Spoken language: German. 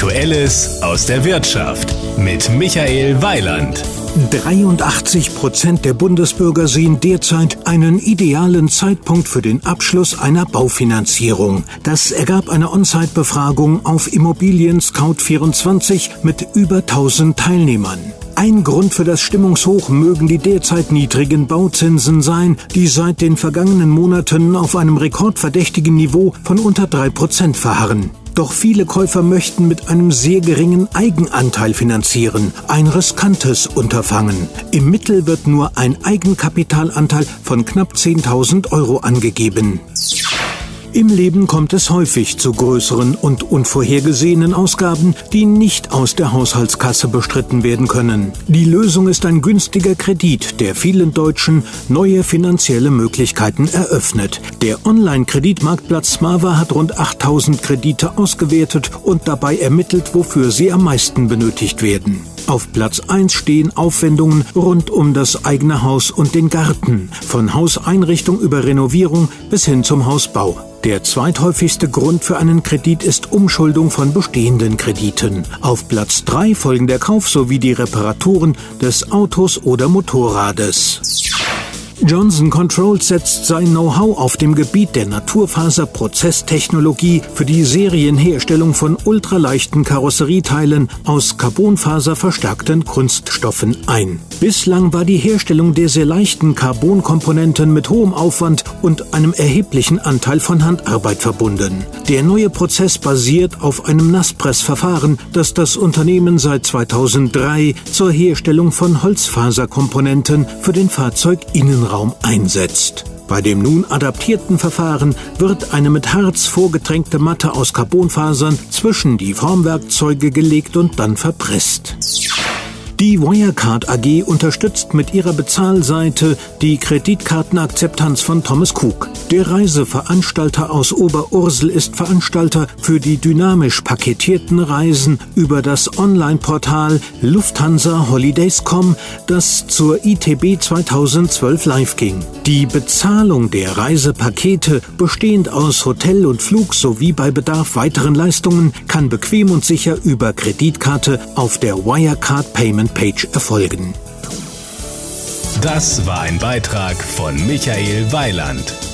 Aktuelles aus der Wirtschaft mit Michael Weiland. 83% der Bundesbürger sehen derzeit einen idealen Zeitpunkt für den Abschluss einer Baufinanzierung. Das ergab eine On-Site-Befragung auf Immobilien Scout24 mit über 1000 Teilnehmern. Ein Grund für das Stimmungshoch mögen die derzeit niedrigen Bauzinsen sein, die seit den vergangenen Monaten auf einem rekordverdächtigen Niveau von unter 3% verharren. Doch viele Käufer möchten mit einem sehr geringen Eigenanteil finanzieren, ein riskantes Unterfangen. Im Mittel wird nur ein Eigenkapitalanteil von knapp 10.000 € angegeben. Im Leben kommt es häufig zu größeren und unvorhergesehenen Ausgaben, die nicht aus der Haushaltskasse bestritten werden können. Die Lösung ist ein günstiger Kredit, der vielen Deutschen neue finanzielle Möglichkeiten eröffnet. Der Online-Kreditmarktplatz Smava hat rund 8.000 Kredite ausgewertet und dabei ermittelt, wofür sie am meisten benötigt werden. Auf Platz 1 stehen Aufwendungen rund um das eigene Haus und den Garten, von Hauseinrichtung über Renovierung bis hin zum Hausbau. Der zweithäufigste Grund für einen Kredit ist Umschuldung von bestehenden Krediten. Auf Platz 3 folgen der Kauf sowie die Reparaturen des Autos oder Motorrades. Johnson Controls setzt sein Know-how auf dem Gebiet der Naturfaserprozesstechnologie für die Serienherstellung von ultraleichten Karosserieteilen aus carbonfaserverstärkten Kunststoffen ein. Bislang war die Herstellung der sehr leichten Carbonkomponenten mit hohem Aufwand und einem erheblichen Anteil von Handarbeit verbunden. Der neue Prozess basiert auf einem Nasspressverfahren, das das Unternehmen seit 2003 zur Herstellung von Holzfaserkomponenten für den Fahrzeuginnenraum einsetzt. Bei dem nun adaptierten Verfahren wird eine mit Harz vorgetränkte Matte aus Carbonfasern zwischen die Formwerkzeuge gelegt und dann verpresst. Die Wirecard AG unterstützt mit ihrer Bezahlseite die Kreditkartenakzeptanz von Thomas Cook. Der Reiseveranstalter aus Oberursel ist Veranstalter für die dynamisch paketierten Reisen über das Online-Portal Lufthansa Holidays.com, das zur ITB 2012 live ging. Die Bezahlung der Reisepakete, bestehend aus Hotel und Flug sowie bei Bedarf weiteren Leistungen, kann bequem und sicher über Kreditkarte auf der Wirecard Payment Page erfolgen. Das war ein Beitrag von Michael Weiland.